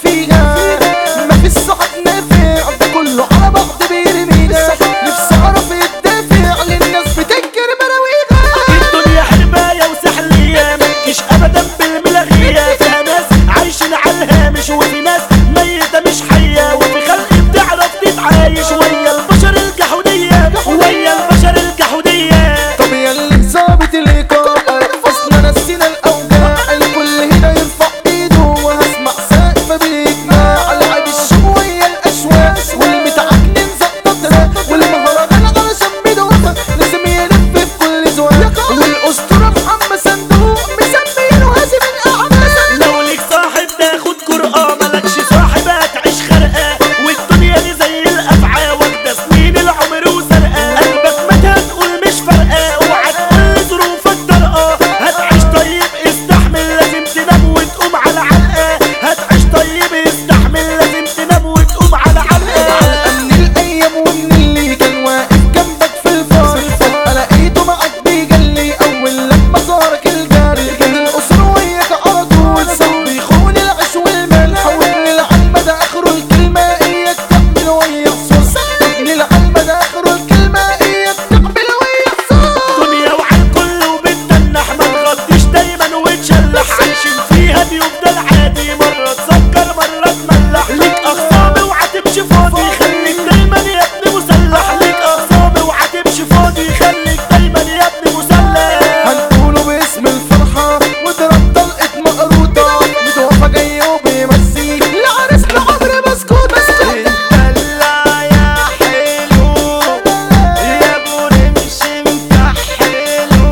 فيها مفيش صحاب نافع ده كله على بعض بيرمينا نفسي اعرف الدافع للناس بتنكر مراويها. الدنيا حرباية وسحلية متجيش ابدا بالملغية فيها ناس عايشين على الهامش وفي ناس ميتة مش حية وفي خلق بتعرف تتعايش ويا البشر الجحودية ويا البشر الجحودية. طب يا اللي ظابط الايقاع اصلا نسينا الاوجاع الكل هنا يرفع ايده وهسمع سقف بالاجماع العب الشوية الاشواق والمتعكنين زقطتنا والمهرجان على شم دوفة لازم يلف في كل زواق والاسطورة محمد صندوق مسمينه هازم الاعمال. لو ليك صاحب تاخد جرأة ملكش صاحب هتعيش خرقة والدنيا دي زي الافعى واخدة سنين العمر وسرقة قلبك متى تقول مش فارقة اوعى تقول ظروفك طارئة هتعيش طيب استحمل لازم تنام وتقوم على علقة هتعيش طيب استحمل لازم تنام وتقوم على علقة. من الايام ومن اللي كان واقف جنبك في الفرح فجأة لقيته معاك بيجلي اول لما ظهرك الجري كان الاسر وياك على طول صار بيخون العيش والملح وابن العلمة ده اخره الكلمة اياك تعمل ويا صوص ابن العلمة ده اخره الكلمة اياك تعمل ويا صوص. دنيا وعلى الكل وبتنح ما تغطيش دايما وتشلح عايشين فيها بيفضل عادي مرة تسكر مرة تملح ليك اخصام اوعى تمشي فاضي خليك دايما يا ابني مسلح ليك اخصام اوعى تمشي فاضي خليك دايما يا ابني مسلح. هنقوله باسم الفرحة وضرب طلقة مقروطة متوفى جاي وبيمسيك العريس لعمر مسكوت اتدلع يا حلو يا ابو رمش مكحلو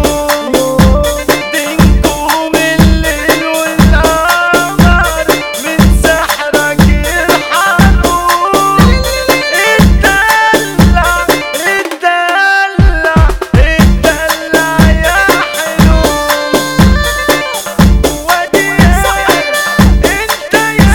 دينكم الليل والقمر من سحرك يرحلوا اتدلع اتدلع اتدلع يا حلو ودي انت يا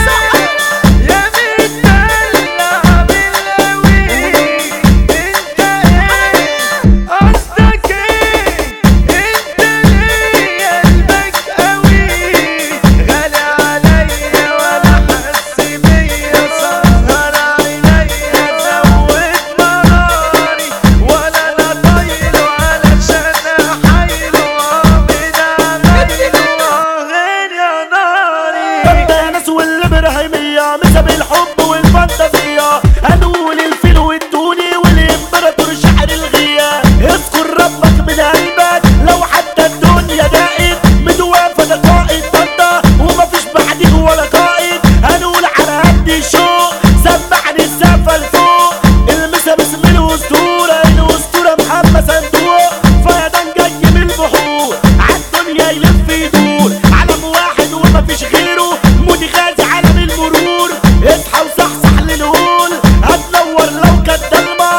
متدلع بالقوي انت ايه قصدك ايه انت ليه قلبك قوي غالي عليا ولا حس بيا سهر عينيا زود مراري ولا انا طايله علشان احايله من عمايله غير يا ناري. انت ناس والابراهيميه مسب الحب والفانتازيه هنقول الفيل والتوني والامبراطور شعر الغية اذكر ربك من قلبك لو حتى الدنيا ضاقت متوافى ده قائد طنطا ومفيش بعديه ولا قائد هنقول على قد الشوق سمعني السقفة لفوق المسا باسم الاسطورة محمد صندوق فيضان جاي من البحور عالدنيا يلف يدور علم واحد ومفيش غيره مودي غازي عالم المرور اصحى وصحصح للهول هتنور لو كانت ضلمة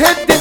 بتهد